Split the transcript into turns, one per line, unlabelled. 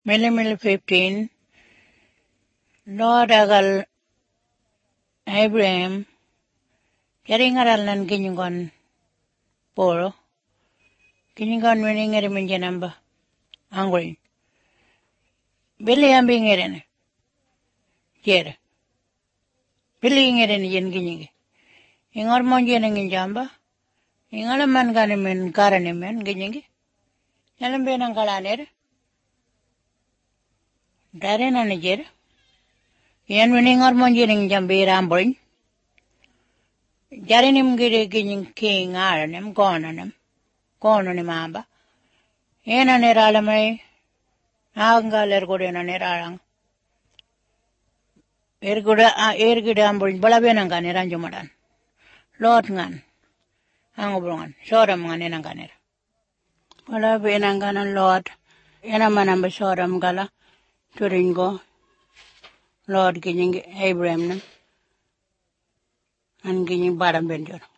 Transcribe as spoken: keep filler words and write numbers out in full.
Millimeter fifteen. Lord agal Abraham. Jaringaral nan kinyungon poro. Kinyungon winingere minjanamba. Angry. Billy ambingere. Jere. Billy ingere ni yen kinyingi. Ingor monjene nginjamba. Ingala man gane men karane men kinyingi. Yalam benang kalanere. Dare na ni jere. Yan winingor monjene nginjambe ramboin. Jarinim gire kinying king aranem gonanem. Gonanem amba. Ena neralamay. Aangaler godena nerarang. Erguda erguda amboin balabenang kaneran jumadan. Lord ngan. Angobrongan. Soram ngan enang kanera. Balabenang kanan Lord. Ena manamba soram gala. Turingo. Lord kinying Abraham nam. An kinying baram benjor.